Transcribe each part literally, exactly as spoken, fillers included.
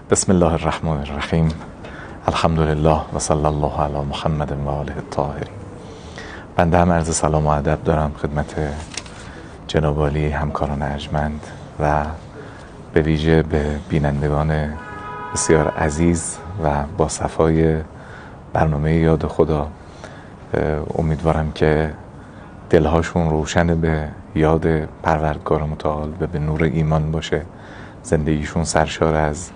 بسم الله الرحمن الرحیم. الحمد لله و صلی الله علی محمد و آله الطاهرین. بنده هم عرض سلام و ادب دارم خدمت جناب عالی همکاران ارجمند و به ویژه به بینندگان بسیار عزیز و با صفای برنامه یاد خدا. امیدوارم که دلهاشون روشن به یاد پروردگار متعال و به نور ایمان باشه، زندگیشون سرشار از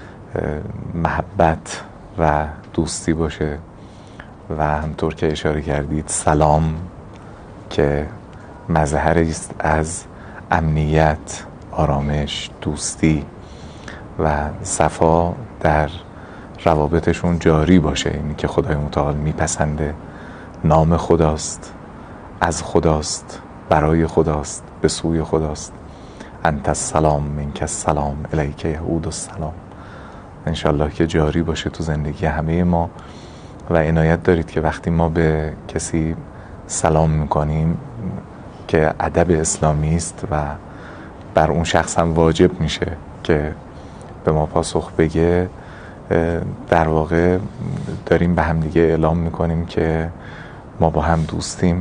محبت و دوستی باشه و همطور که اشاره کردید سلام که مظهری است از امنیت، آرامش، دوستی و صفا در روابطشون جاری باشه. اینی که خدای متعال میپسنده، نام خداست، از خداست، برای خداست، به سوی خداست. انت السلام منک السلام الیک یعود السلام. انشالله که جاری باشه تو زندگی همه ما و عنایت دارید که وقتی ما به کسی سلام میکنیم که ادب اسلامی است و بر اون شخص هم واجب میشه که به ما پاسخ بگه، در واقع داریم به هم دیگه اعلام میکنیم که ما با هم دوستیم،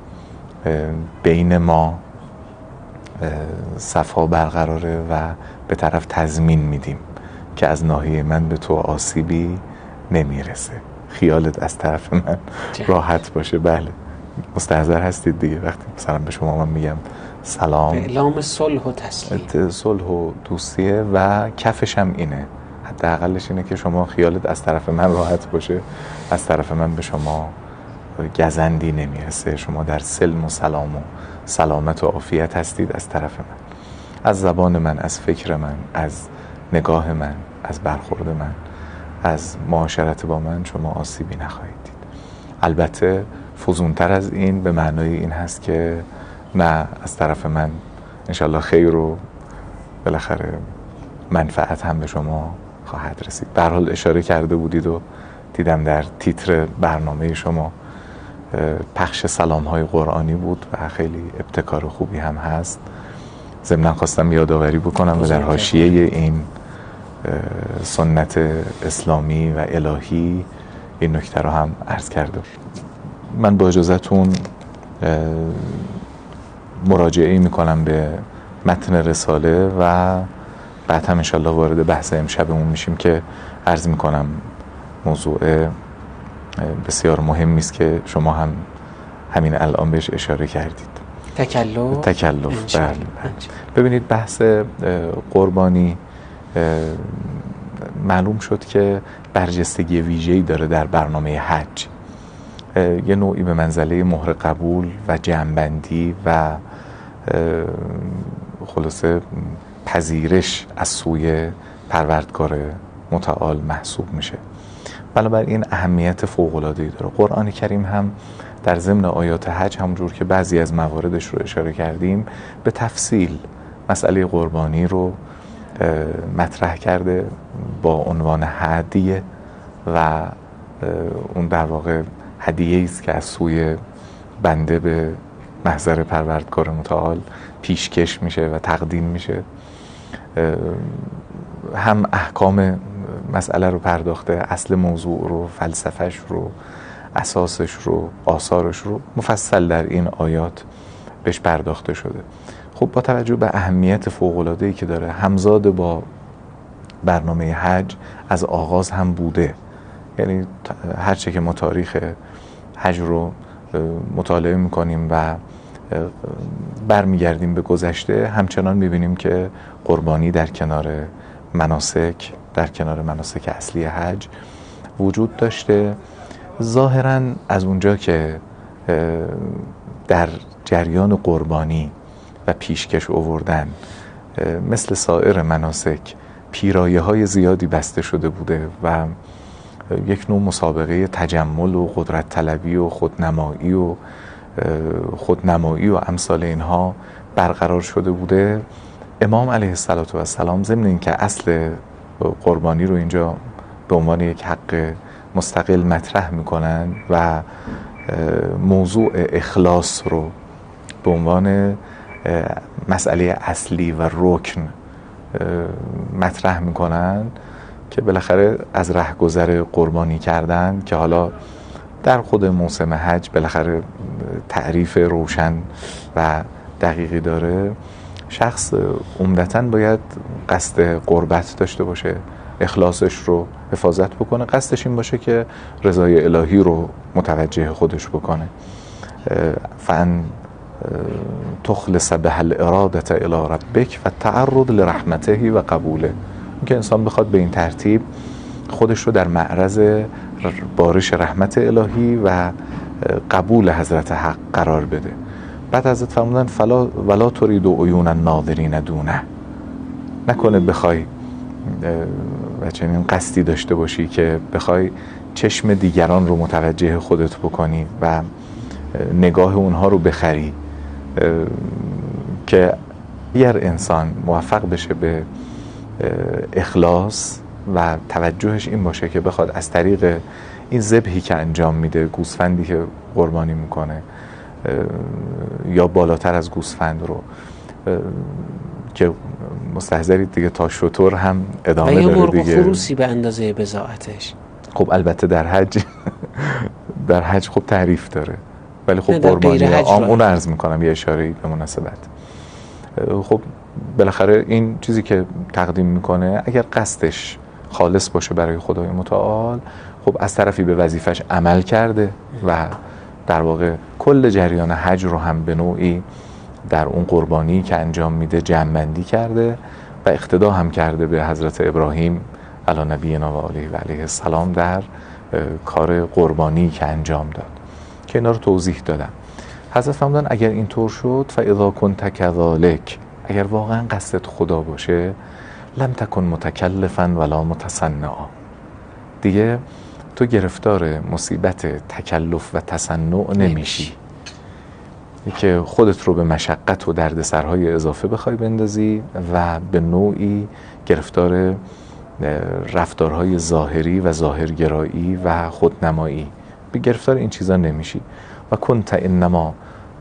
بین ما صفا برقراره و به طرف تضمین میدیم که از ناحیه من به تو آسیبی نمیرسه، خیالت از طرف من راحت باشه. بله، مستحضر هستید دیگه وقتی مثلا به شما من میگم سلام، اعلام صلح و تسلیم، صلح و دوستیه و کفش هم اینه، حداقلش اینه که شما خیالت از طرف من راحت باشه، از طرف من به شما گزندی نمیرسه، شما در سلم و سلام و سلامت و عافیت هستید از طرف من، از زبان من، از فکر من، از نگاه من، از برخورد من، از معاشرت با من شما آسیبی نخواهید دید. البته فزونتر از این به معنای این هست که نه، از طرف من انشالله خیر و بالاخره منفعت هم به شما خواهد رسید. به هر حال اشاره کرده بودید و دیدم در تیتر برنامه شما پخش سلام های قرآنی بود و خیلی ابتکار خوبی هم هست. ضمناً خواستم یادآوری بکنم و در حاشیه این سنت اسلامی و الهی این نکته رو هم عرض کردم. من با اجازهتون مراجعه میکنم به متن رساله و بعد هم انشالله وارد بحث امشبمون میشیم که عرض میکنم موضوع بسیار مهمی است که شما هم همین الان بهش اشاره کردید. تکلف تکلف بله. ببینید بحث قربانی معلوم شد که برجستگی ویژه‌ای داره در برنامه حج، یه نوعی به منزله مهر قبول و جمع‌بندی و خلاصه پذیرش از سوی پروردگار متعال محسوب میشه. بنابراین اهمیت فوق‌العاده‌ای داره. قرآن کریم هم در ضمن آیات حج همونجور که بعضی از مواردش رو اشاره کردیم به تفصیل مسئله قربانی رو مطرح کرده با عنوان هدیه و اون در واقع هدیه‌ای است که از سوی بنده به محضر پروردگار متعال پیشکش میشه و تقدیم میشه. هم احکام مسئله رو پرداخته، اصل موضوع رو، فلسفهش رو، اساسش رو، آثارش رو مفصل در این آیات بهش پرداخته شده. خب با توجه به اهمیت فوق‌العاده‌ای که داره، همزاد با برنامه حج از آغاز هم بوده. یعنی هرچه که ما تاریخ حج رو مطالعه میکنیم و برمیگردیم به گذشته، همچنان میبینیم که قربانی در کنار مناسک در کنار مناسک اصلی حج وجود داشته. ظاهراً از اونجا که در جریان قربانی و پیشکش آوردن مثل سایر مناسک پیرایه های زیادی بسته شده بوده و یک نوع مسابقه تجمل و قدرت طلبی و خودنمایی و خودنمایی و امثال اینها برقرار شده بوده، امام علیه السلام ضمن اینکه اصل قربانی رو اینجا به عنوان یک حق مستقل مطرح میکنن و موضوع اخلاص رو به عنوان مسئله اصلی و رکن مطرح میکنن، که بالاخره از رهگذر قربانی کردن که حالا در خود موسم حج بالاخره تعریف روشن و دقیقی داره، شخص عمدتاً باید قصد قربت داشته باشه، اخلاصش رو حفاظت بکنه، قصدش این باشه که رضای الهی رو متوجه خودش بکنه. فان تخلص به الاراده الی ربک و تعرض لرحمته و قبوله، که انسان بخواد به این ترتیب خودش رو در معرض بارش رحمت الهی و قبول حضرت حق قرار بده. بعد حضرت فرمودن فلا ولا ترید عیون الناظرین دونه، نکنه بخوای و چنین قصدی داشته باشی که بخوای چشم دیگران رو متوجه خودت بکنی و نگاه اونها رو بخری، که اگر انسان موفق بشه به اخلاص و توجهش این باشه که بخواد از طریق این ذبحی که انجام میده، گوسفندی که قربانی میکنه یا بالاتر از گوسفند رو، که مستحضرید دیگه تا شتر هم ادامه داره دیگه، و یا مرغ خروسی به اندازه بضاعتش. خب البته در حج در حج خب تعریف داره، ولی خب قربانی عام اون عرض میکنم یه اشاره به مناسبت. خب بالاخره این چیزی که تقدیم میکنه اگر قصدش خالص باشه برای خدای متعال، خب از طرفی به وظیفش عمل کرده و در واقع کل جریان حج رو هم به نوعی در اون قربانی که انجام میده جمع‌بندی کرده و اقتدا هم کرده به حضرت ابراهیم علی نبینا و علیه و علیه السلام در کار قربانی که انجام داد، که اینا رو توضیح دادم. حضرت فرمودن اگر اینطور شد فاذا کنت کذالک، اگر واقعا قصدت خدا باشه، لم تکن متکلفا ولا متصنعا، دیگه تو گرفتار مصیبت تکلف و تصنع نمیشی که خودت رو به مشقت و دردسرهای اضافه بخوای بندازی و به نوعی گرفتار رفتارهای ظاهری و ظاهرگرایی و خودنمایی به گرفتار این چیزا نمیشی. و کنت انما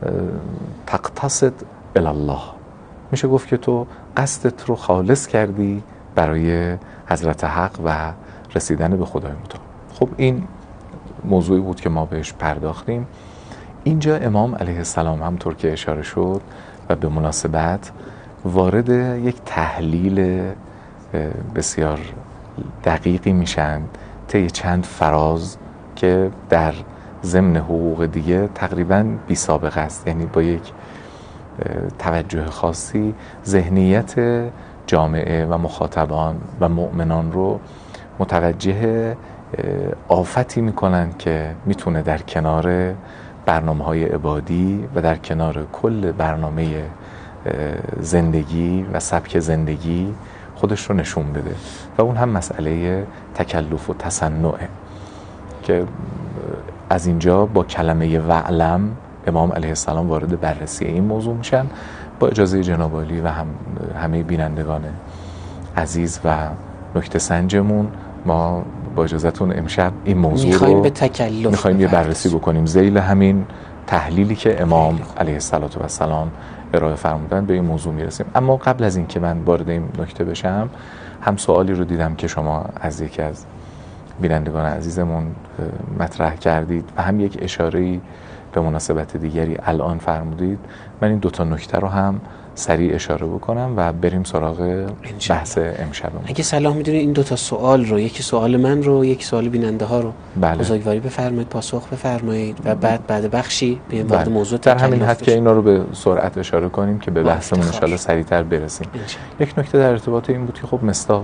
تقتصد الی الله، میشه گفت که تو قصدت رو خالص کردی برای حضرت حق و رسیدن به خدای متعال. خب این موضوعی بود که ما بهش پرداختیم. اینجا امام علیه السلام همطور که اشاره شد و به مناسبت وارد یک تحلیل بسیار دقیقی میشن طی چند فراز که در ضمن حقوق دیگه تقریباً بی سابقه است، یعنی با یک توجه خاصی ذهنیت جامعه و مخاطبان و مؤمنان رو متوجه آفتی میکنن که میتونه در کنار برنامه‌های عبادی و در کنار کل برنامه زندگی و سبک زندگی خودش رو نشون بده، و اون هم مسئله تکلف و تصنعه که از اینجا با کلمه وعلم امام علیه السلام وارد بررسی این موضوع میشن. با اجازه جناب عالی و هم همه بینندگان عزیز و نکته سنجمون، ما با اجازهتون امشب این موضوع میخوایم رو به تکلف میخوایم یه بررسی بکنیم ذیل همین تحلیلی که امام علیه السلام ارائه فرمودن به این موضوع میرسیم. اما قبل از این که من وارد این نکته بشم، هم سوالی رو دیدم که شما از یکی از بینندگان عزیزمون مطرح کردید و هم یک اشاره‌ای به مناسبت دیگری الان فرمودید. من این دوتا نکته رو هم سریع اشاره بکنم و بریم سراغ بحث امشبمون. اگه صلاح میدونید این دوتا سوال رو، یکی سوال من رو یکی سوال بیننده ها رو بله. بزرگواری بفرمایید، پاسخ بفرمایید و بعد بعد بخشی به وارد بله. موضوع در همین حد که اینا رو به سرعت اشاره کنیم که به بحثمون ان شاءالله سریعتر برسیم. یک نکته در ارتباط این بود که خب مصداق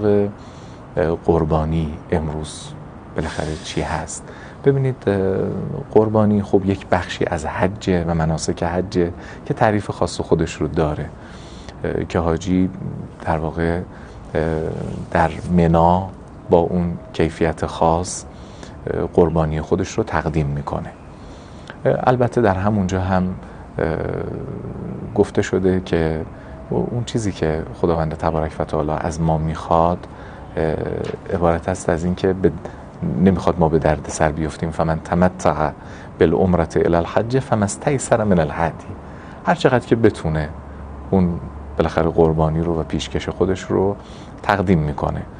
قربانی امروز بالاخره چی هست؟ ببینید قربانی خب یک بخشی از حج و مناسک حج که تعریف خاص خودش رو داره که حاجی در واقع در منا با اون کیفیت خاص قربانی خودش رو تقدیم میکنه. البته در همونجا هم گفته شده که اون چیزی که خداوند تبارک و تعالی از ما میخواد عبارت است از این که به نمیخواد ما به درد سر بیفتیم. فمن تمتع بالعمره الی الحج فما استیسر من الهدی، هر چقدر که بتونه اون بالاخره قربانی رو و پیشکش خودش رو تقدیم میکنه.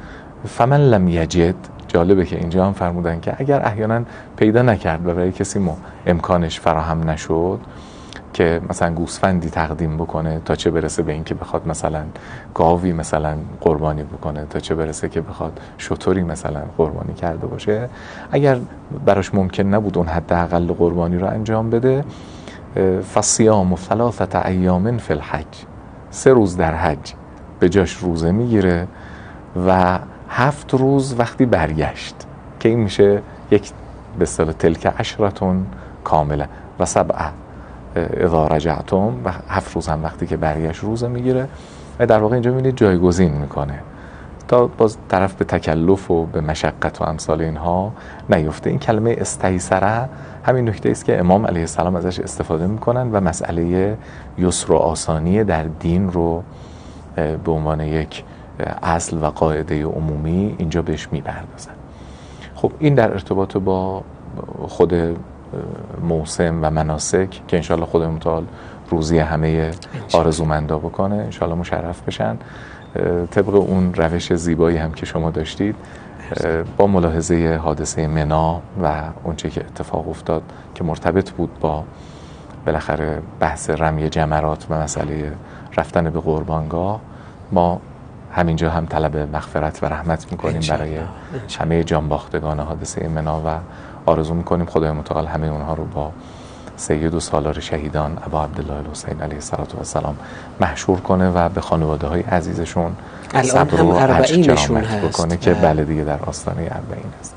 فمن لم یجد، جالبه که اینجا هم فرمودن که اگر احیانا پیدا نکرد و برای کسی ما امکانش فراهم نشد که مثلا گوسفندی تقدیم بکنه، تا چه برسه به این که بخواد مثلا گاوی مثلا قربانی بکنه، تا چه برسه که بخواد شتری مثلا قربانی کرده باشه، اگر براش ممکن نبود اون حداقل قربانی رو انجام بده، فصیام ثلاثه ایام فی الحج، سه روز در حج به جاش روزه میگیره و هفت روز وقتی برگشت که این میشه یک به اصطلاح تلک عشرتون کامله و سبعه اذا رجعتم، و هفت روز هم وقتی که برگشت روزه میگیره و در واقع اینجا میبینید جایگزین میکنه تا باز طرف به تکلف و به مشقت و امثال اینها نیفته. این کلمه استیسره همین نکته است که امام علیه السلام ازش استفاده میکنن و مسئله یسر و آسانی در دین رو به عنوان یک اصل و قاعده عمومی اینجا بهش میپردازن. خب این در ارتباط با خود موسم و مناسک که انشالله خود متعال روزی همه آرزومندا بکنه، انشالله مشرف بشن. طبق اون روش زیبایی هم که شما داشتید با ملاحظه حادثه منا و اونچه که اتفاق افتاد که مرتبط بود با بالاخره بحث رمی جمرات و مسئله رفتن به قربانگاه، ما همینجا هم طلب مغفرت و رحمت میکنیم برای همه جانباختگان حادثه منا و آرزو میکنیم خدای متعال همه اونها رو با سید و سالار شهیدان ابا عبدالله الحسین علیه السلام محشور کنه و به خانواده های عزیزشون صبر و عجز کرامت بکنه که بله دیگه در آستانه اربعین هست.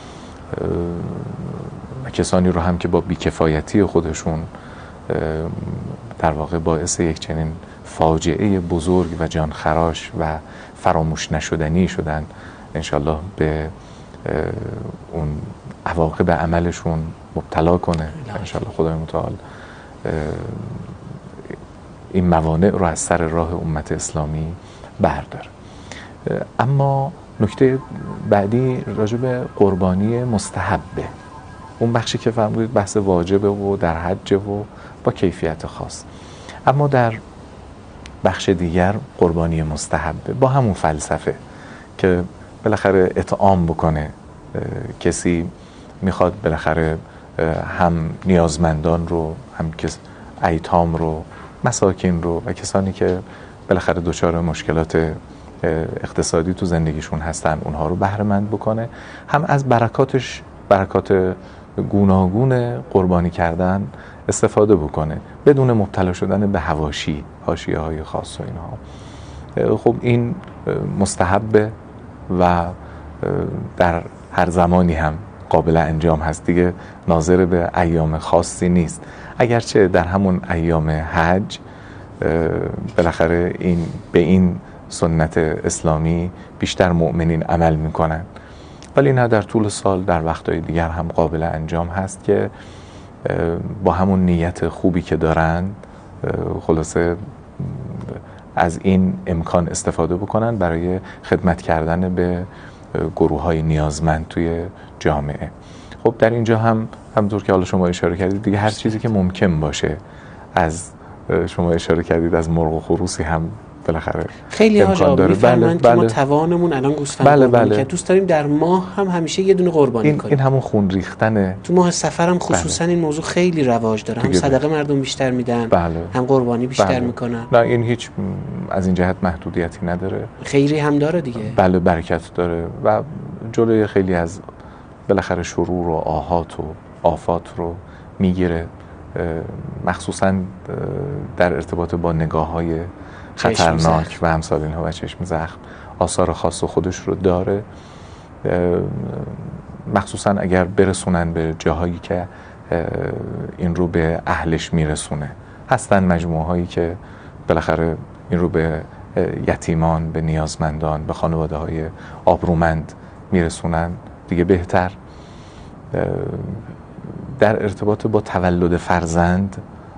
کسانی رو هم که با بیکفایتی خودشون در واقع باعث یک چنین فاجعه بزرگ و جانخراش و فراموش نشدنی شدن، انشالله به اون عواقب عملشون مبتلا کنه. انشالله خدای متعال این موانع رو از سر راه امت اسلامی برداره. اما نکته بعدی راجع به قربانی مستحبه، اون بخشی که فرمودید بحث واجبه و در حج و با کیفیت خاص. اما در بخش دیگر قربانی مستحبه با همون فلسفه که بالاخره اطعام بکنه، کسی میخواد بالاخره هم نیازمندان رو، هم ایتام رو، مساکین رو و کسانی که بالاخره دچار مشکلات اقتصادی تو زندگیشون هستن اونها رو بهره مند بکنه، هم از برکاتش، برکات گوناگون قربانی کردن استفاده بکنه بدون مبتلا شدن به حواشی، حاشیه های خاص و اینها. خب این مستحبه و در هر زمانی هم قابل انجام هست دیگه، ناظر به ایام خاصی نیست. اگرچه در همون ایام حج بالاخره این به این سنت اسلامی بیشتر مؤمنین عمل میکنن، ولی نه در طول سال در وقتهای دیگر هم قابل انجام هست که با همون نیت خوبی که دارن خلاصه از این امکان استفاده بکنن برای خدمت کردن به گروه های نیازمند توی جامعه. خب در اینجا هم همونطور که حالا شما اشاره کردید دیگه هر چیزی که ممکن باشه، از شما اشاره کردید از مرغ و خروسی هم بالاخره خیلی امکان داره. بله بله که ما توانمون الان گوسفند بله قربانی بله. که دوست داریم در ماه هم همیشه یه دونه قربانی این کنیم. این همون خون ریختنه. تو ماه سفر هم خصوصا بله. این موضوع خیلی رواج داره، هم صدقه مردم بیشتر میدن، بله. هم قربانی بیشتر بله. میکنن. نه این هیچ از این جهت محدودیتی نداره، خیری هم داره دیگه. بله برکت داره و جلوی خیلی از بالاخره شرور و آهات و آفات رو میگیره، مخصوصا در ارتباط با نگاه‌های خطرناک و امثال اینها و چشم زخم آثار خاص خودش رو داره، مخصوصا اگر برسونن به جاهایی که این رو به اهلش میرسونه. هستن مجموعه هایی که بالاخره این رو به یتیمان، به نیازمندان، به خانواده های آبرومند میرسونن دیگه بهتر. در ارتباط با تولد فرزند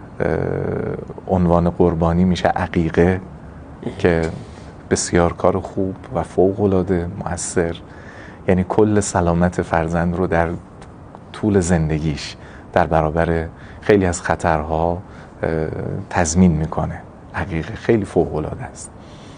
عنوان قربانی میشه عقیقه که بسیار کار خوب و فوق‌العاده مؤثر، یعنی کل سلامت فرزند رو در طول زندگیش در برابر خیلی از خطرها تضمین میکنه. عقیقه خیلی فوق‌العاده است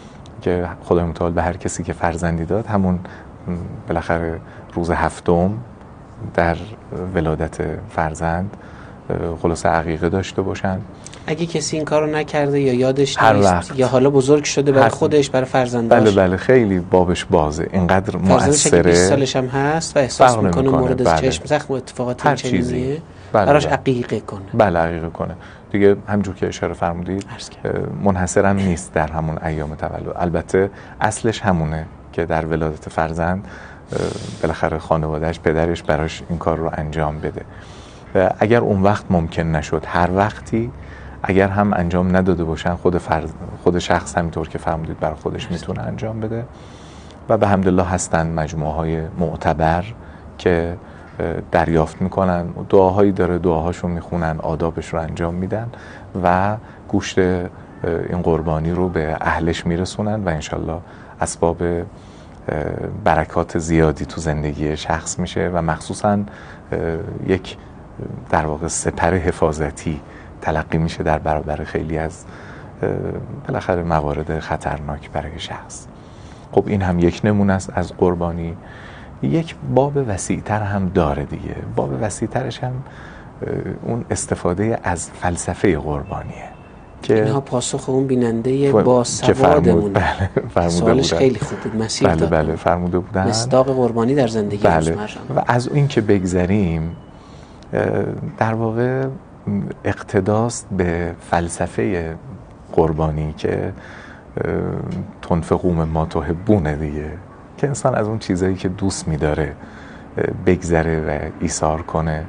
که خدای متعال به هر کسی که فرزندی داد همون بالاخره روز هفتم در ولادت فرزند خلاصه عقیقه داشته باشن. اگه کسی این کارو نکرده یا یادش هر نیست وقت. یا حالا بزرگ شده برای خودش برای فرزنداش، بله بله خیلی بابش بازه، اینقدر فرزندش اگه مؤثره، بیست سالش هم هست و احساس میکنه میکنه. مورد بله. چشم زخم و اتفاقات هر چنینیه چیزی. بله براش بله. عقیقه کنه. بله عقیقه کنه دیگه. همونجور که اشاره فرمودید منحصر هم نیست در همون ایام تولد، البته اصلش همونه که در ولادت فرزند بالاخره خانوادهش پدرش براش این کار رو انجام بده. اگر اون وقت ممکن نشد، هر وقتی اگر هم انجام نداده باشن، خود فرز... خود شخص همینطور که فرمودید برای خودش میتونه انجام بده و به حمدالله هستن مجموعه های معتبر که دریافت میکنن، دعاهایی داره، دعاهاشو میخونن، آدابش رو انجام میدن و گوشت این قربانی رو به اهلش میرسونن و انشالله اسباب برکات زیادی تو زندگی شخص میشه و مخصوصا یک در واقع سپر حفاظتی تلقی میشه در برابر خیلی از بالاخره موارد خطرناک برای شخص. خب این هم یک نمونه است از قربانی. یک باب وسیع‌تر هم داره دیگه. باب وسیع‌ترش هم اون استفاده از فلسفه قربانیه که اینها پاسخ اون بیننده با سوادمون. بله فرموده سوالش بودن. خیلی خوب بود، مسیر بله داد. بله فرموده بودن مصداق قربانی در زندگی بله. روزمره. و از این که بگذریم، در واقع اقتداست به فلسفه قربانی که تنفقون ما تحبونه دیگه، که انسان از اون چیزایی که دوست می‌داره بگذره و ایثار کنه.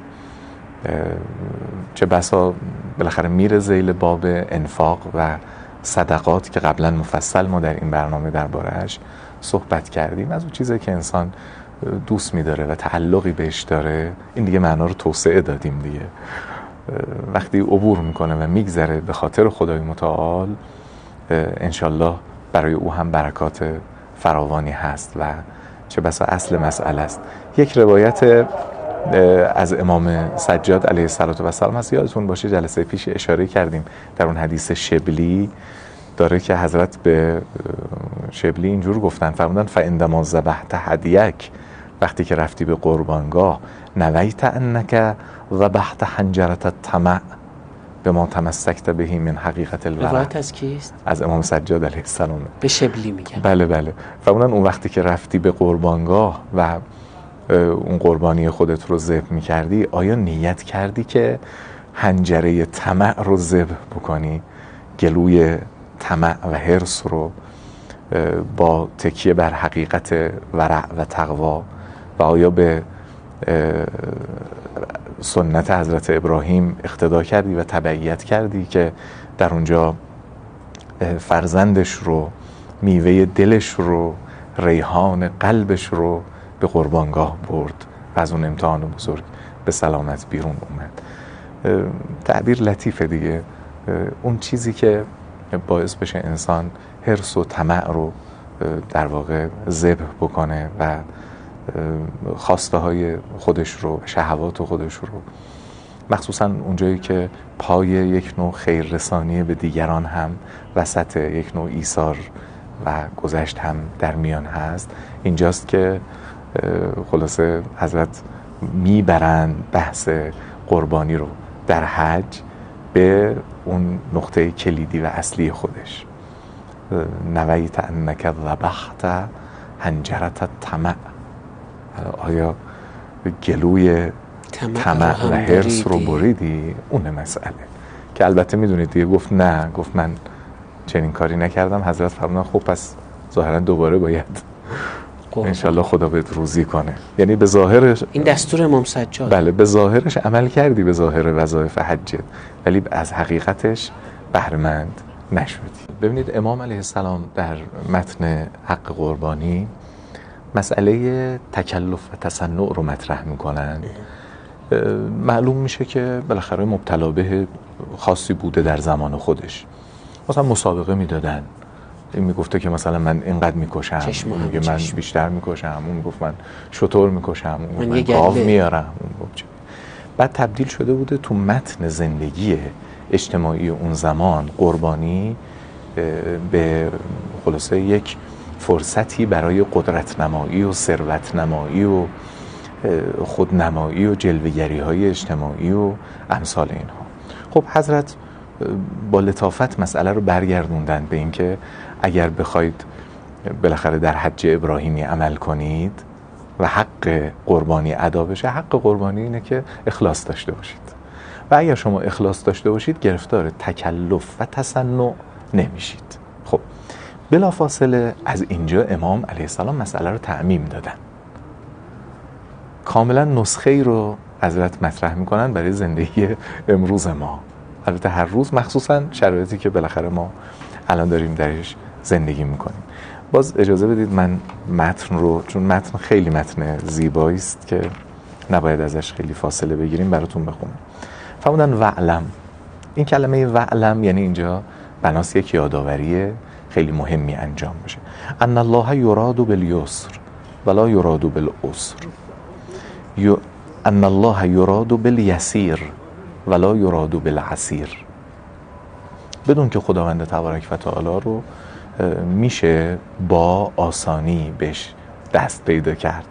چه بسا بالاخره میره ذیل باب انفاق و صدقات که قبلا مفصل ما در این برنامه درباره‌اش صحبت کردیم. از اون چیزایی که انسان دوست می‌داره و تعلقی بهش داره، این دیگه معنا رو توسعه دادیم دیگه. وقتی عبور میکنه و میگذره به خاطر خدای متعال، انشالله برای او هم برکات فراوانی هست و چه بسا اصل مسئله است. یک روایت از امام سجاد علیه السلام هست، یادتون باشه جلسه پیش اشاره کردیم در اون حدیث شبلی داره که حضرت به شبلی اینجور گفتن، فرمودن فعندما ذبحت هدیک، وقتی که رفتی به قربانگاه، نویت انک ذبحت حنجره الطمع بما تمسکت بهی من حقیقت الورع. روایت از کیست؟ از امام سجاد علیه السلام. به شبلی میگن. بله بله. فرمودن اون وقتی که رفتی به قربانگاه و اون قربانی خودت رو ذبح می‌کردی، آیا نیت کردی که حنجره طمع رو ذبح بکنی، گلوی طمع و حرص رو با تکیه بر حقیقت ورع و تقوا، و آیا به سنت حضرت ابراهیم اقتدا کردی و تبعیت کردی که در اونجا فرزندش رو، میوه دلش رو، ریحان قلبش رو به قربانگاه برد و از اون امتحان بزرگ به سلامت بیرون اومد. تعبیر لطیفه دیگه. اون چیزی که باعث بشه انسان حرص و طمع رو در واقع ذبح بکنه و خواسته های خودش رو، شهوات خودش رو، مخصوصا اونجایی که پای یک نوع خیررسانی به دیگران هم وسط یک نوع ایثار و گذشت هم در میان هست، اینجاست که خلاصه حضرت میبرند بحث قربانی رو در حج به اون نقطه کلیدی و اصلی خودش. نویت انک ذبحت حنجره الطمع، آیا گلوی طمع و حرص رو بریدی؟ اون مسئله که البته میدونید دیگه. گفت نه، گفت من چنین کاری نکردم. حضرت فرمودن خب پس ظاهرا دوباره باید انشالله خدا بهت روزی کنه. یعنی به ظاهرش این دستور امام سجاد، بله به ظاهرش عمل کردی، به ظاهر وظایف حجت، ولی از حقیقتش بهره‌مند نشدی. ببینید امام علیه السلام در متن حق قربانی مسئله تکلف و تصنع رو مطرح میکنن. معلوم میشه که بالاخره مبتلا به خاصی بوده در زمان خودش. مثلا مسابقه میدادن، این میگفته که مثلا من اینقدر میکشم، اون میگه من بیشتر میکشم، اون میگفت من شتر میکشم، اون من گاو میارم، اون گفت چه. بعد تبدیل شده بوده تو متن زندگی اجتماعی اون زمان قربانی به خلاصه یک فرصتی برای قدرت نمایی و ثروت نمایی و خودنمایی و جلوه‌گری های اجتماعی و امثال اینها. خب حضرت با لطافت مسئله رو برگردوندن به اینکه اگر بخواید بالاخره در حج ابراهیمی عمل کنید و حق قربانی ادا بشه، حق قربانی اینه که اخلاص داشته باشید و اگر شما اخلاص داشته باشید گرفتار تکلف و تصنع نمیشید. خب بلافاصله از اینجا امام علیه السلام مسئله رو تعمیم دادن، کاملا نسخه ای رو حضرت مطرح میکنن برای زندگی امروز ما. البته هر روز، مخصوصا شرایطی که بالاخره ما الان داریم درش زندگی میکنیم. باز اجازه بدید من متن رو، چون متن خیلی متن زیبایی است که نباید ازش خیلی فاصله بگیریم، براتون بخونم. فرمودن وعلم. این کلمه وعلم یعنی اینجا بناس یک یادآوری خیلی مهمی انجام بشه. ان الله یراد بالیسر ولا یراد بالعسر. ان الله یراد بالیسیر ولا یراد بالعسیر. بدون که خداوند تبارک و تعالی رو میشه با آسانی بهش دست پیدا کرد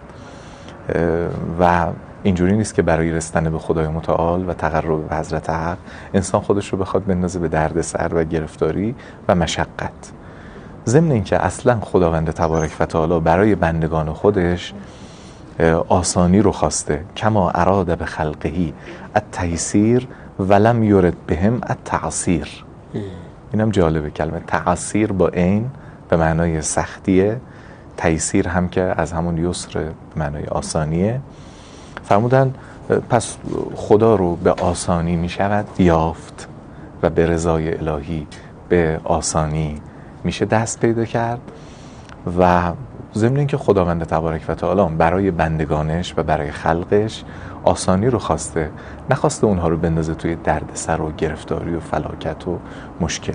و اینجوری نیست که برای رسیدن به خدای متعال و تقرب به حضرت حق انسان خودش رو بخواد بندازه به دردسر و گرفتاری و مشقت. ضمن اینکه اصلا خداوند تبارک و تعالی برای بندگان خودش آسانی رو خواسته، کما اراد به خلقهی التیسیر ولم یرد بهم التعسیر. اینم جالبه، کلمه تعسیر با عین به معنای سختیه، تیسیر هم که از همون یسر به معنای آسانیه. فرمودن پس خدا رو به آسانی می شود یافت و به رضای الهی به آسانی میشه دست پیدا کرد و ضمن اینکه خداوند تبارک و تعالی برای بندگانش و برای خلقش آسانی رو خواسته، نخواسته اونها رو بندازه توی دردسر و گرفتاری و فلاکت و مشکل.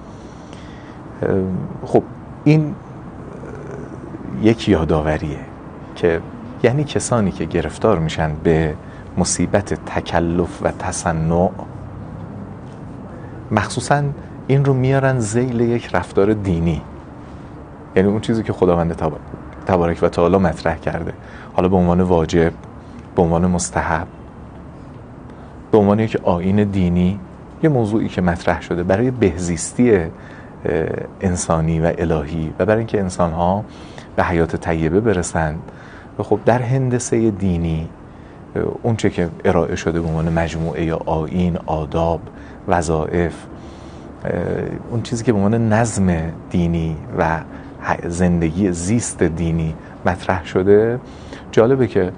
خب این یک یادآوریه که یعنی کسانی که گرفتار میشن به مصیبت تکلف و تصنع، مخصوصا این رو میارن ذیل یک رفتار دینی، یعنی اون چیزی که خداوند تبارک و تعالی مطرح کرده، حالا به عنوان واجب، به عنوان مستحب، به عنوان یک آیین دینی، یه موضوعی که مطرح شده برای بهزیستی انسانی و الهی و برای اینکه انسان‌ها به حیات طیبه برسند. و خب در هندسه دینی اون چه که ارائه شده به عنوان مجموعه یا آیین، آداب، وظایف، اون چیزی که به عنوان نظم دینی و زندگی زیست دینی مطرح شده، جالبه که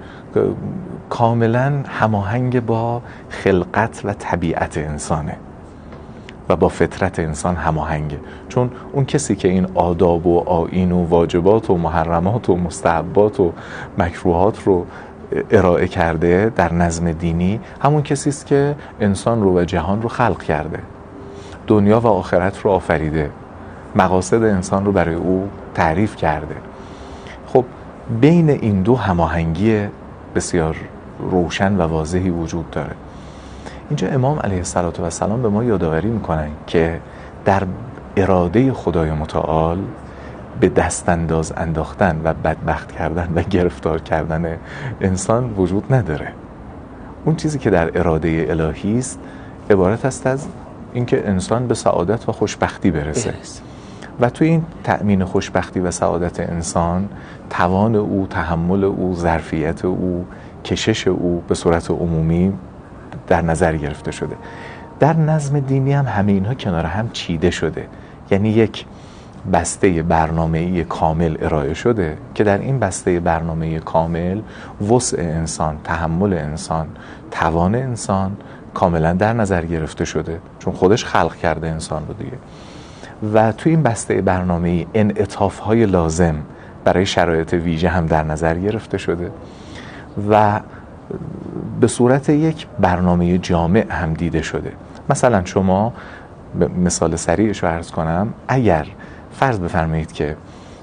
کاملا هماهنگ با خلقت و طبیعت انسانه و با فطرت انسان هماهنگه. چون اون کسی که این آداب و آیین و واجبات و محرمات و مستحبات و مکروهات رو ارائه کرده در نظم دینی، همون کسی است که انسان رو و جهان رو خلق کرده، دنیا و آخرت رو آفریده، مقاصد انسان رو برای او تعریف کرده. خب بین این دو هماهنگی بسیار روشن و واضحی وجود داره. اینجا امام علیه السلام به ما یادآوری میکنن که در اراده خدای متعال به دست انداز انداختن و بدبخت کردن و گرفتار کردن انسان وجود نداره. اون چیزی که در اراده الهی است عبارت است از اینکه انسان به سعادت و خوشبختی برسه yes. و توی این تأمین خوشبختی و سعادت انسان توان او، تحمل او، ظرفیت او، کشش او به صورت عمومی در نظر گرفته شده. در نظم دینی هم همه اینها کنار هم چیده شده، یعنی یک بسته برنامه‌ای کامل ارائه شده که در این بسته برنامه کامل وسع انسان، تحمل انسان، توان انسان کاملا در نظر گرفته شده، چون خودش خلق کرده انسان رو دیگه. و توی این بسته برنامه‌ای انعطاف‌های لازم برای شرایط ویژه هم در نظر گرفته شده و به صورت یک برنامه جامع هم دیده شده. مثلا شما مثال سریعش رو عرض کنم، اگر فرض بفرمایید که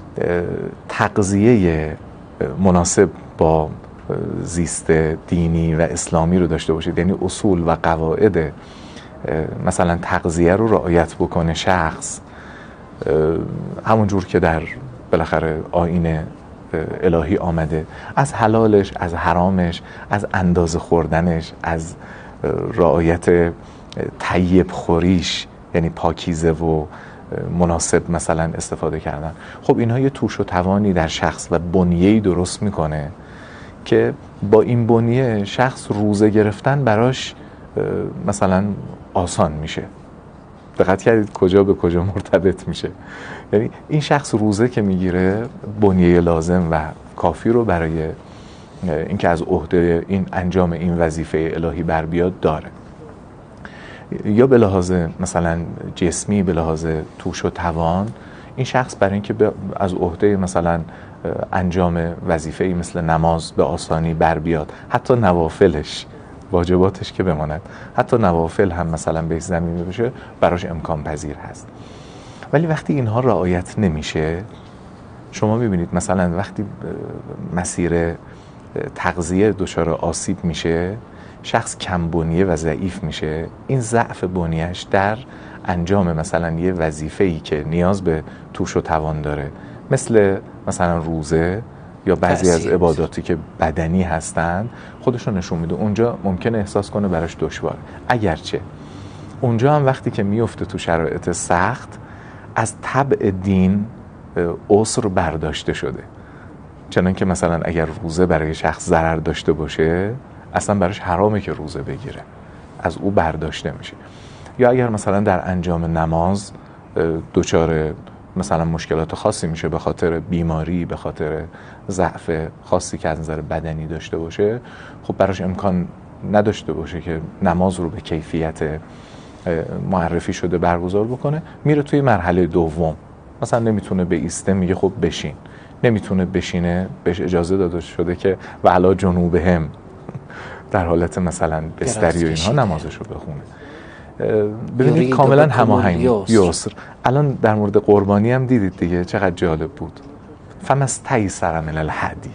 تغذیه مناسب با زیست دینی و اسلامی رو داشته باشید، یعنی اصول و قواعد مثلا تغذیه رو رعایت بکنه شخص همون جور که در بالاخره آیین الهی آمده، از حلالش، از حرامش، از اندازه خوردنش، از رعایت طیب خوریش، یعنی پاکیزه و مناسب مثلا استفاده کردن. خب اینها یه توش و توانی در شخص و بنیه‌ای درست میکنه که با این بنیه شخص روزه گرفتن براش مثلا آسان میشه. دقت کردید کجا به کجا مرتبط میشه؟ یعنی این شخص روزه که میگیره بنیه لازم و کافی رو برای اینکه از عهده این انجام این وظیفه الهی بر بیاد داره، یا به لحاظ مثلا جسمی، به لحاظ توش و توان، این شخص برای اینکه از عهده مثلا انجام وظیفه‌ای مثل نماز به آسانی بر بیاد، حتی نوافلش، واجباتش که بماند، حتی نوافل هم مثلا به زمینه بشه، براش امکان پذیر هست. ولی وقتی اینها رعایت نمیشه، شما میبینید مثلا وقتی مسیر تغذیه دچار آسیب میشه، شخص کم بنیه و ضعیف میشه. این ضعف بنیهش در انجام مثلا یه وظیفه‌ای که نیاز به توش و توان داره، مثل مثلا روزه یا بعضی از عباداتی که بدنی هستند، خودشون نشون میده. اونجا ممکنه احساس کنه براش دشوار، اگرچه اونجا هم وقتی که میفته تو شرایط سخت، از طبع دین عسر برداشته شده. چنان که مثلا اگر روزه برای شخص ضرر داشته باشه، اصلا براش حرامه که روزه بگیره، از او برداشته میشه. یا اگر مثلا در انجام نماز دچار مثلا مشکلات خاصی میشه به خاطر بیماری، به خاطر ضعف خاصی که از نظر بدنی داشته باشه، خب براش امکان نداشته باشه که نماز رو به کیفیت معرفی شده برگزار بکنه، میره توی مرحله دوم. مثلا نمیتونه بایسته، میگه خب بشین. نمیتونه بشینه، بهش اجازه داده شده که و علا جنوبهم، در حالت مثلا بستری و اینها نمازش رو بخونه. ببینید کاملا هماهنگ یسر. الان در مورد قربانی هم دیدید دیگه چقدر جالب بود. فمستیسر من الهدی،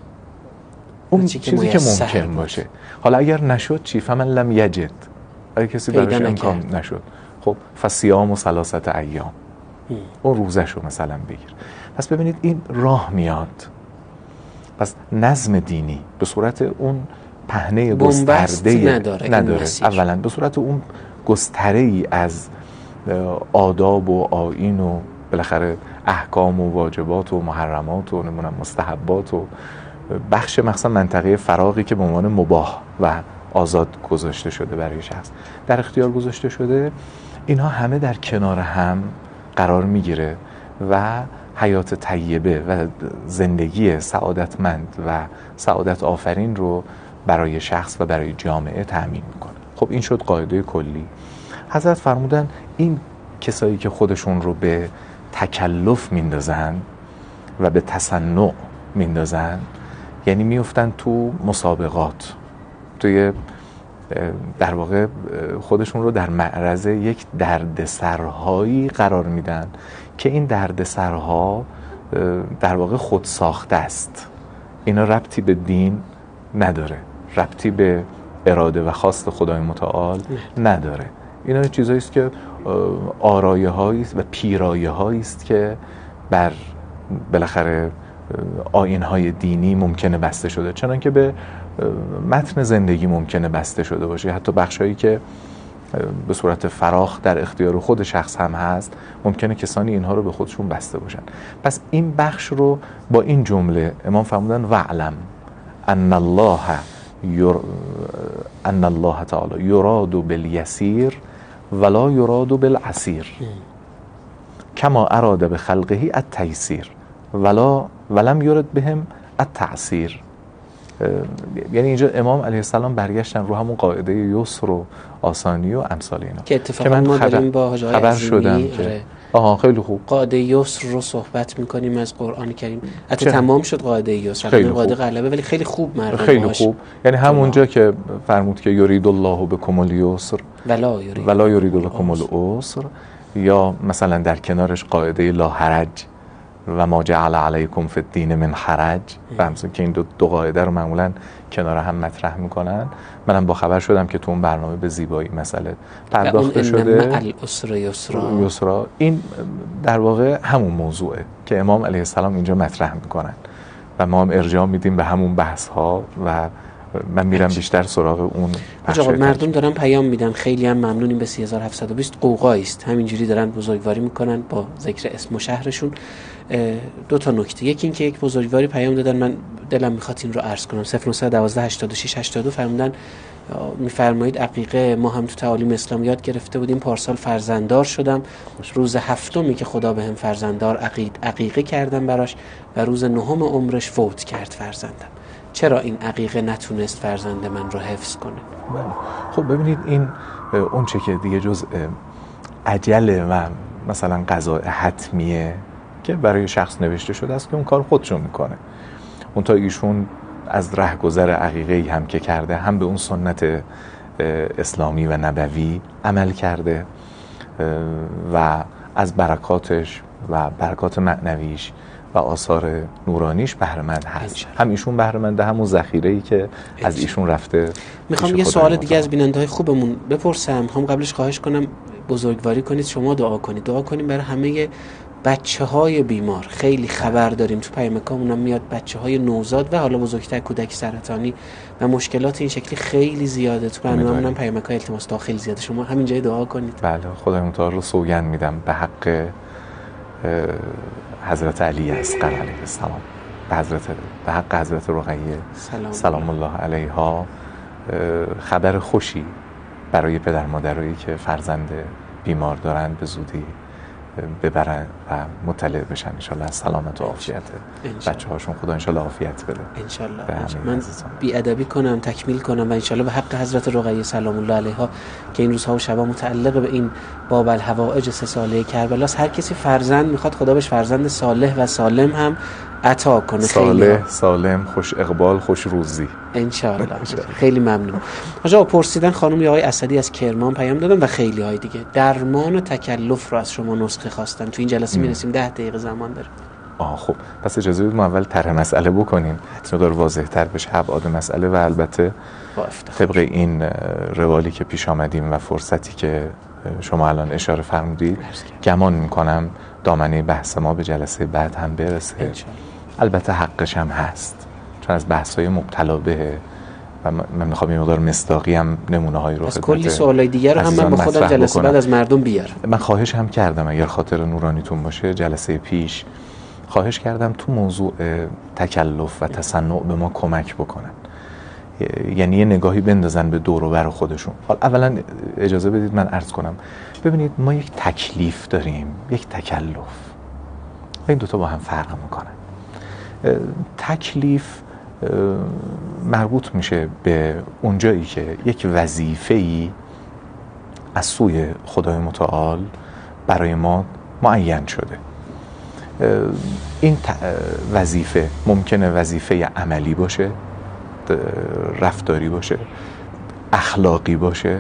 اون چیزی که ممکن باشه. حالا اگر نشد چی؟ فمن لم یجد، اگه کسی براش امکان نشد، خب فصیام و ثلاثت ایام، اون روزشو مثلا بگیر. پس ببینید این راه میاد. پس نظم دینی به صورت اون پهنه گسترده‌ای نداره, نداره. اولا به صورت اون گستره‌ای از آداب و آیین و بالاخره احکام و واجبات و محرمات و نمونم مستحبات و بخش مثلا منطقه فراغی که به عنوان مباح و آزاد گذاشته شده برای شخص، در اختیار گذاشته شده، اینها همه در کنار هم قرار میگیره و حیات طیبه و زندگی سعادتمند و سعادت آفرین رو برای شخص و برای جامعه تأمین میکنه. خب این شد قاعده کلی. حضرت فرمودن این کسایی که خودشون رو به تکلف میندازن و به تصنع میندازن، یعنی میفتن تو مسابقات، توی در واقع خودشون رو در معرض یک دردسرهایی قرار میدن که این دردسرها در واقع خود ساخته است. اینا ربطی به دین نداره، ربطی به اراده و خواست خدای متعال نداره. اینا چیزایی است که آرایه هایی و پیرایه هایی است که بر بالاخره آیین های دینی ممکنه بسته شده، چنان که به متن زندگی ممکنه بسته شده باشه. حتی بخشایی که به صورت فراخ در اختیار خود شخص هم هست، ممکنه کسانی اینها رو به خودشون بسته باشن. پس این بخش رو با این جمله امام فرمودن وعلم ان الله یر... ان الله تعالی یراد بالیسیر ولا یراد بالعسیر کما اراد بخلقه التیسیر ولا ولم یرد بهم التعسیر. یعنی اینجا امام علیه السلام برگشتن رو همون قاعده یسر و آسانی و امثال اینا که اتفاقا ما داریم با حاج آقای خبر شدم که آها خیلی خوب قاعده یسر رو صحبت میکنیم از قرآن کریم. حتی تمام شد قاعده یسر، قاعده غلبه، ولی خیلی خوب مردم خیلی خوب. یعنی همونجا که فرمود که یرید الله بکم الیسر ولا یرید ولا یرید بکم العسر، یا مثلا در کنارش قاعده لا حرج و ما جعل علیکم فی الدین من حرج و همچنین که این دو, دو قاعده رو معمولا کنار هم مطرح میکنن. منم با خبر شدم که تو اون برنامه به زیبایی مسئله پرداخته شده. مع العسر یسرا. یسرا این در واقع همون موضوعه که امام علیه السلام اینجا مطرح میکنن و ما هم ارجاع میدیم به همون بحث ها و من میرم بیشتر سراغ اون. آقا مردم دارن پیام میدن خیلی هم ممنونیم به سه هزار و هفتصد و بیست قوقایی است، همینجوری دارن بزرگواری میکنن با ذکر اسم و شهرشون. دو تا نکته، یکی این که یک بزرگواری پیام دادن، من دلم میخواد این رو عرض کنم. صفر نه یک دو هشتاد و شش هشتاد و دو فرمودن میفرمایید عقیقه ما هم تو تعالیم اسلام یاد گرفته بودیم، پارسال فرزنددار شدم، روز هفتمی که خدا بهم فرزنددار عقید عقیقه کردم براش و روز نهم عمرش فوت کرد فرزندم. چرا این عقیقه نتونست فرزند من رو حفظ کنه؟ خب ببینید این اون چه که دیگه جز عجله و مثلا قضاء حتمیه که برای شخص نوشته شده است که اون کار خودشون میکنه. اون تا ایشون از رهگذر عقیقه‌ای هم که کرده، هم به اون سنت اسلامی و نبوی عمل کرده و از برکاتش و برکات معنویش و آثار نورانیش بهره‌مند هست. هم ایشون بهره‌منده، همون ذخیره‌ای که از ایشون رفته. میخوام یه سوال دیگه از بیننده‌های خوبمون بپرسم. میخوام قبلش خواهش کنم بزرگواری کنید، شما دعا کنید. دعا کنیم برای همه بچه‌های بیمار. خیلی خبر داریم تو پیامکامون میاد بچه‌های نوزاد و حالا بزرگتر کودک سرطانی و مشکلات این شکلی خیلی زیاده. تو برنامه‌مون هم پیامک‌های التماس داخل زیاده. شما همینجای دعا کنید. بله، خدای متعال رو سوگند میدم به حق حضرت علی اصغر علیه السلام، به حضرت به حق حضرت رقیه سلام, سلام الله علیها، خبر خوشی برای پدر مادرایی که فرزند بیمار دارند به زودی ببرن و مطلع بشن ان شاء الله از سلامت و عافیت بچه هاشون. خدا ان شاء الله عافیت بده ان شاء الله. من بی ادبی کنم تکمیل کنم و ان شاء الله به حق حضرت رقیه سلام الله علیها که این روزها و شبا متعلق به این باب الحوائج سه ساله کربلا است، هر کسی فرزند میخواد خدا بهش فرزند صالح و سالم هم عطا کنه. صالح، سالم، خوش اقبال، خوش روزی ان شاء الله. خیلی ممنون. آقا پرسیدن خانم آقای اسدی از کرمان پیام دادن و خیلی های دیگه درمان و تکلف رو از شما نسخه خواستن. تو این جلسه میرسیم ده دقیقه زمان داره. آه خب پس اجازه بدید ما اول طرح مسئله بکنیم تا داره واضح تر بشه ابعاد مسئله و البته طبق این روالی که پیش آمدیم و فرصتی که شما الان اشاره فرمودید گمان میکنم دامنه بحث ما به جلسه بعد هم برسه. البته حقش هم هست چون از بحث‌های مبتلا به و من میخوام این مقدار مصداقی هم نمونه هایی رو از کلی سوالای دیگر رو هم من به خودم جلسه بعد از مردم بیارم. من خواهش هم کردم اگر خاطر نورانیتون باشه جلسه پیش خواهش کردم تو موضوع تکلف و تصنع به ما کمک بکنن، یعنی یه نگاهی بندازن به دور و بر خودشون. حالا اولا اجازه بدید من عرض کنم. ببینید ما یک تکلیف داریم، یک تکلف، این دوتا با هم فرق میکنن. تکلیف مربوط میشه به اونجایی که یک وظیفه‌ای از سوی خدای متعال برای ما معین شده. این وظیفه ممکنه وظیفه عملی باشه، رفتاری باشه، اخلاقی باشه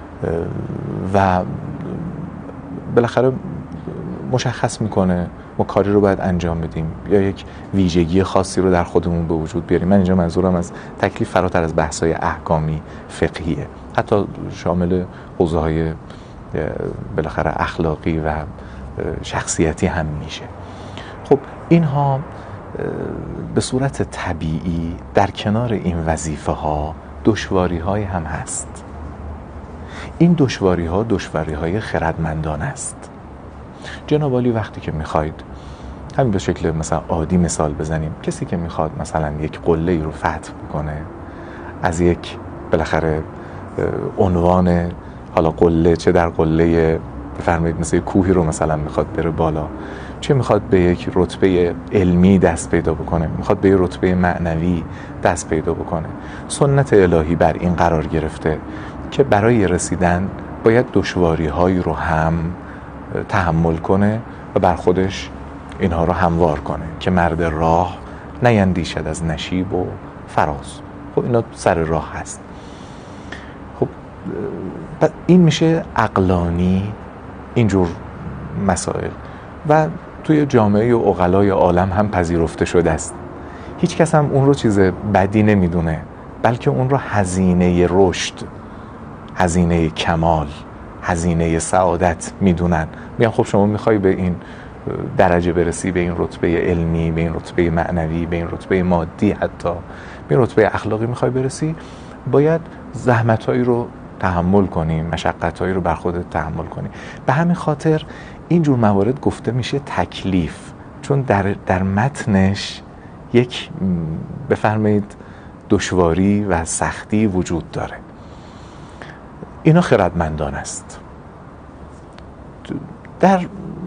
و بالاخره مشخص میکنه ما کاری رو باید انجام بدیم یا یک ویژگی خاصی رو در خودمون به وجود بیاریم. من اینجا منظورم از تکلیف فراتر از بحث‌های احکامی فقهیه، حتی شامل حوزه‌های بالاخره اخلاقی و شخصیتی هم میشه. خب اینها به صورت طبیعی در کنار این وظیفه ها دشواری های هم هست. این دشواری ها دشواری های خردمندانه است. جناب عالی وقتی که میخواید همین به شکل مثلا عادی مثال بزنیم، کسی که میخواد مثلا یک قله ای رو فتح بکنه، از یک بالاخره عنوان حالا قله، چه در قله بفرمایید مثل کوهی رو مثلا میخواد بره بالا، چه میخواد به یک رتبه علمی دست پیدا بکنه، میخواد به یک رتبه معنوی دست پیدا بکنه، سنت الهی بر این قرار گرفته که برای رسیدن باید دشواری هایی رو هم تحمل کنه و بر خودش اینها رو هموار کنه که مرد راه نیندیشد از نشیب و فراز. خب اینا سر راه هست. خب این میشه عقلانی اینجور مسائل. و توی جامعه عقلای عالم هم پذیرفته شده است. هیچ کس هم اون رو چیز بدی نمیدونه، بلکه اون رو هزینه رشد، هزینه کمال، هزینه سعادت میدونن. میگن خب شما میخوای به این درجه برسی، به این رتبه علمی، به این رتبه معنوی، به این رتبه مادی، حتی به این رتبه اخلاقی میخوای برسی، باید زحمت‌هایی رو تحمل کنی، مشقت‌هایی رو بر خودت تحمل کنی. به همین خاطر اینجور موارد گفته میشه تکلیف، چون در در متنش یک بفرمایید دشواری و سختی وجود داره. اینا خردمندان است. در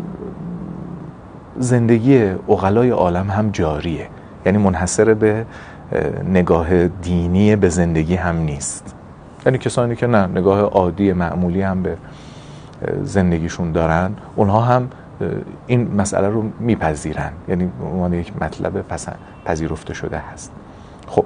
زندگی عقلای عالم هم جاریه، یعنی منحصر به نگاه دینی به زندگی هم نیست. یعنی کسانی که نه نگاه عادی معمولی هم به زندگیشون دارن، اونها هم این مسئله رو میپذیرن، یعنی عنوان یک مطلب پذیرفته شده هست. خب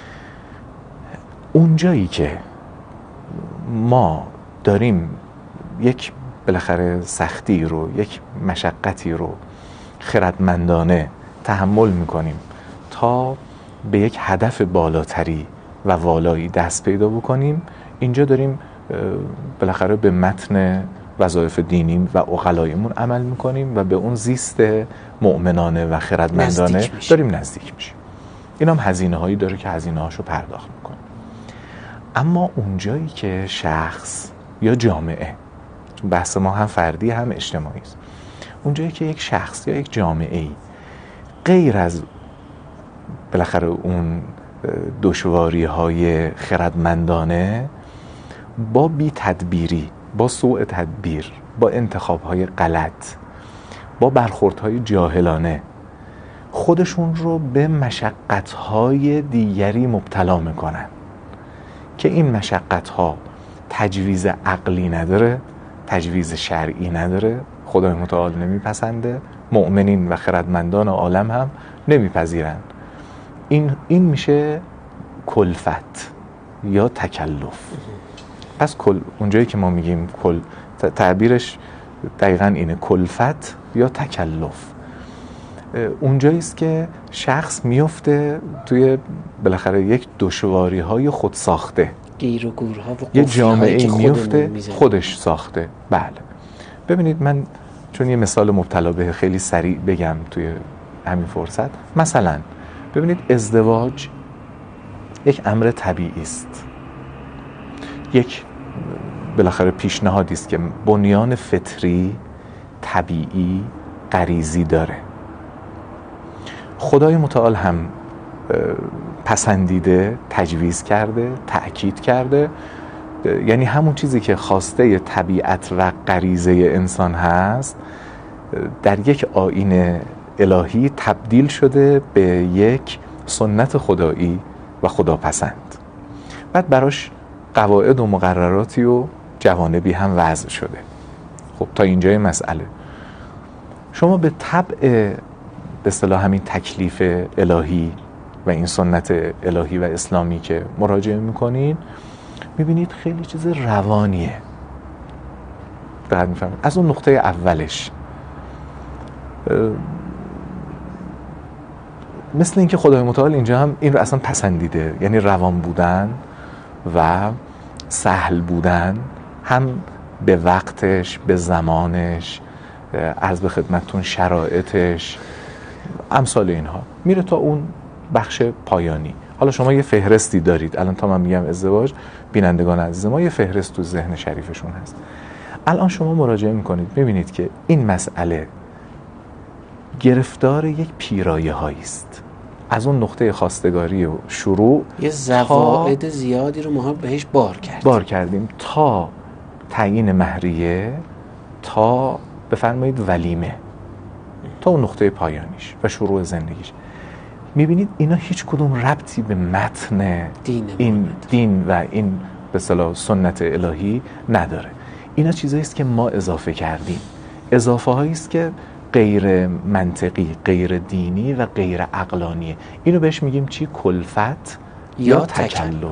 اونجایی که ما داریم یک بالاخره سختی رو، یک مشقتی رو خردمندانه تحمل میکنیم تا به یک هدف بالاتری و والایی دست پیدا بکنیم، اینجا داریم بالاخره به متن وظایف دینی و عقلایمون عمل میکنیم و به اون زیست مؤمنانه و خردمندانه نزدیک داریم نزدیک میشیم. این هم هزینه هایی داره که هزینه هاشو پرداخت میکنیم. اما اونجایی که شخص یا جامعه، چون بحث ما هم فردی هم اجتماعی است، اونجایی که یک شخص یا یک جامعه ای غیر از بالاخره اون دشواری های خردمندانه با بی تدبیری، با سوء تدبیر، با انتخاب های غلط، با برخورد های جاهلانه خودشون رو به مشقت های دیگری مبتلا میکنن که این مشقت ها تجویز عقلی نداره، تجویز شرعی نداره، خدای متعال نمیپسنده، مؤمنین و خردمندان عالم هم نمیپذیرن. این این میشه کلفت یا تکلف. پس کل اونجایی که ما میگیم کل، تعبیرش دقیقاً اینه، کلفت یا تکلف. اونجایی است که شخص میفته توی بالاخره یک دشواری های خود ساخته، گیر و گورها و یه جامعه میفته خودش ساخته. بله ببینید، من چون یه مثال مبتلا به خیلی سریع بگم توی همین فرصت، مثلا ببینید ازدواج یک امر طبیعی است، یک بالاخره پیشنهادی است که بنیان فطری، طبیعی، غریزی داره. خدای متعال هم پسندیده، تجویز کرده، تأکید کرده، یعنی همون چیزی که خواسته طبیعت و غریزه انسان هست در یک آیین الهی تبدیل شده به یک سنت خدایی و خداپسند. بعد براش قواعد و مقرراتی و جوانبی هم وضع شده. خب تا اینجای مسئله شما به طبع به اصطلاح همین تکلیف الهی و این سنت الهی و اسلامی که مراجعه میکنین میبینید خیلی چیز روانیه. دقیق میفهمید از اون نقطه اولش، مثل اینکه خدای متعال اینجا هم این رو اصلا پسندیده، یعنی روان بودن و سهل بودن، هم به وقتش، به زمانش، عرض به خدمتتون شرایطش، امثال اینها میره تا اون بخش پایانی. حالا شما یه فهرستی دارید، الان تا من میگم ازدواج، بینندگان عزیز ما یه فهرست تو ذهن شریفشون هست. الان شما مراجعه میکنید میبینید که این مسئله گرفتار یک پیرایه هایی است. از اون نقطه خواستگاری و شروع یه زوائد زیادی رو ما بهش بار کردیم بار کردیم تا تعیین مهریه، تا بفرمایید ولیمه، تا اون نقطه پایانیش و شروع زندگیش. میبینید اینا هیچ کدوم ربطی به متن دین این دین و این به اصطلاح سنت الهی نداره. اینا چیزایی است که ما اضافه کردیم، اضافه هایی است که غیر منطقی، غیر دینی و غیر عقلانیه. اینو بهش میگیم چی؟ کلفت یا, یا تکلف.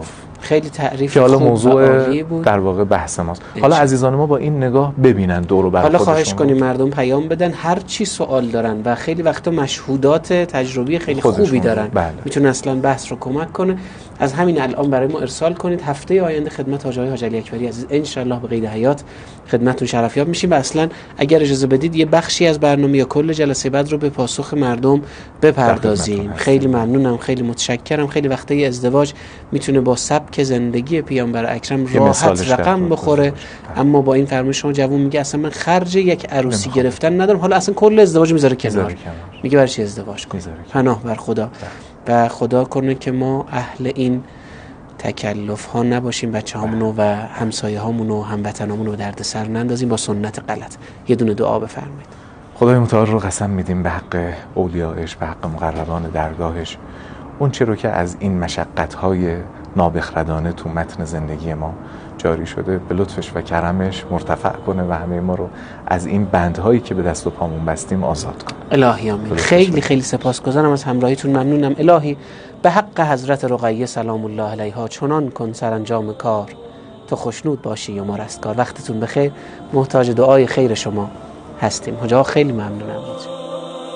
خیلی تعریف که حالا خوب موضوع بود. در واقع بحث ماست. حالا عزیزان ما با این نگاه ببینن دور و بر حالا خودشون. خواهش کنیم مردم پیام بدن هر چی سوال دارن و خیلی وقتا مشهودات تجربی خیلی خوبی دارن، بله. میتونه اصلا بحث رو کمک کنه. از همین الان برای ما ارسال کنید. هفته آینده خدمت حاج آقای حاج علی اکبری عزیز ان شاء الله به قید حیات خدمتتون شرفیاب میشیم و اصلا اگر اجازه بدید یه بخشی از برنامه یا کل جلسه بعد رو به پاسخ مردم بپردازیم. خیلی ممنونم، خیلی متشکرم. خیلی وقتا یه ازدواج میتونه با سبک زندگی پیامبر اکرم راحت رقم بخوره، اما با این فرمایش شما جوون میگه اصلا من خرج یک عروسی گرفتن ندارم، حالا اصلا کل ازدواج میذاره کنار، میگه برای چی ازدواج کنم؟ پناه بر خدا. و خدا کنه که ما اهل این تکلف ها نباشیم، بچه هامونو و همسایه هامونو و هموطنامونو به درد سر نندازیم با سنت غلط. یه دونه دعا بفرمایید. خدای متعال رو قسم میدیم به حق اولیاءش، به حق مقربان درگاهش، اون چه رو که از این مشقت های نابخردانه تو متن زندگی ما جاری شده به لطفش و کرمش مرتفع کنه و همه ما رو از این بندهایی که به دست و پامون بستیم آزاد کنه. الهی آمین. خیلی خیلی سپاسگزارم از همراهیتون، ممنونم. الهی به حق حضرت رقیه سلام الله علیها چنان کن سرانجام کار، تو خوشنود باشی و ما رستگار. وقتتون بخیر، محتاج دعای خیر شما هستیم. حاج آقا خیلی ممنونم.